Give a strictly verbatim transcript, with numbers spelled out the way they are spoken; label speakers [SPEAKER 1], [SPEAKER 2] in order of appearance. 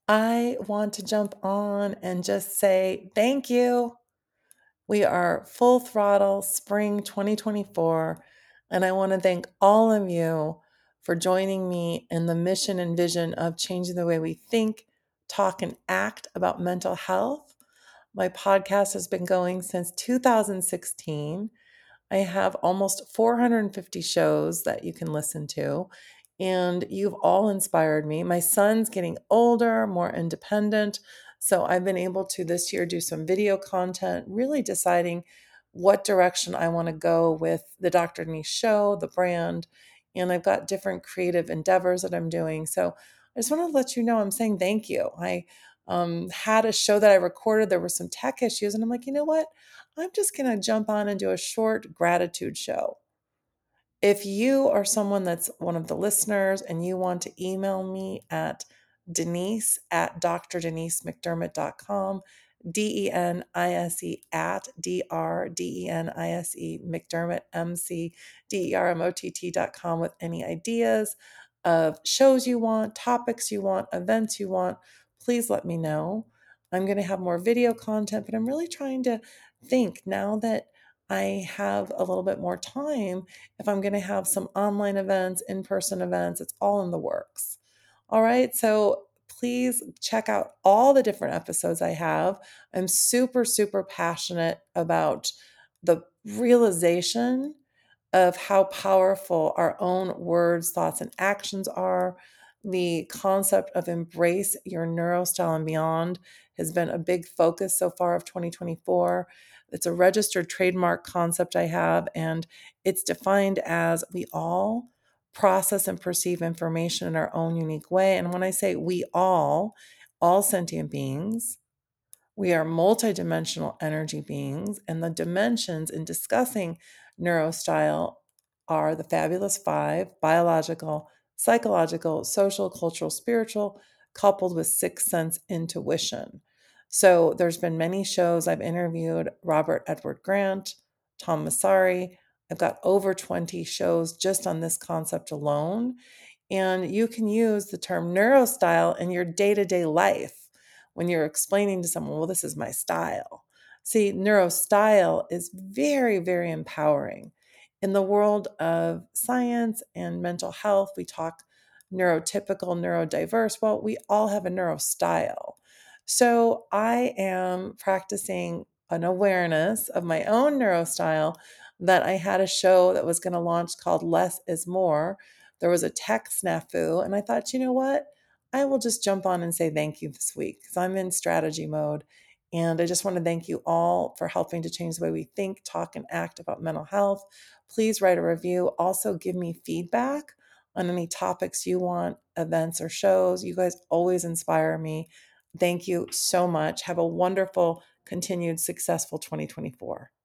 [SPEAKER 1] I want to jump on and just say thank you. We are full throttle spring twenty twenty-four, and I want to thank all of you for joining me in the mission and vision of changing the way we think, talk, and act about mental health. My podcast has been going since two thousand sixteen. I have almost four hundred fifty shows that you can listen to, and you've all inspired me. My son's getting older, more independent. So I've been able to this year do some video content, really deciding what direction I want to go with the Doctor Denise show, the brand, and I've got different creative endeavors that I'm doing. So I just want to let you know I'm saying thank you. I um, had a show that I recorded. There were some tech issues, and I'm like, you know what? I'm just going to jump on and do a short gratitude show. If you are someone that's one of the listeners and you want to email me at Denise at d r denise mcdermott dot com, D E N I S E at D R D E N I S E McDermott, M C D E R M O T T dot com with any ideas of shows you want, topics you want, events you want, please let me know. I'm going to have more video content, but I'm really trying to think now that I have a little bit more time if I'm going to have some online events, in-person events. It's all in the works. All right. So please check out all the different episodes I have. I'm super, super passionate about the realization of how powerful our own words, thoughts, and actions are. The concept of embrace your neurostyle and beyond has been a big focus so far of twenty twenty-four. It's a registered trademark concept I have, and it's defined as we all process and perceive information in our own unique way. And when I say we all, all sentient beings, we are multidimensional energy beings, and the dimensions in discussing neurostyle are the fabulous five: biological, psychological, social, cultural, spiritual, coupled with sixth sense intuition. So there's been many shows. I've interviewed Robert Edward Grant, Tom Massari. I've got over twenty shows just on this concept alone. And you can use the term neurostyle in your day-to-day life when you're explaining to someone, well, this is my style. See, neurostyle is very, very empowering. In the world of science and mental health, we talk neurotypical, neurodiverse. Well, we all have a neurostyle. So I am practicing an awareness of my own neurostyle that I had a show that was going to launch called Less is More. There was a tech snafu, and I thought, you know what? I will just jump on and say thank you this week because I'm in strategy mode. And I just want to thank you all for helping to change the way we think, talk, and act about mental health. Please write a review. Also, give me feedback on any topics you want, events or shows. You guys always inspire me. Thank you so much. Have a wonderful, continued, successful twenty twenty-four.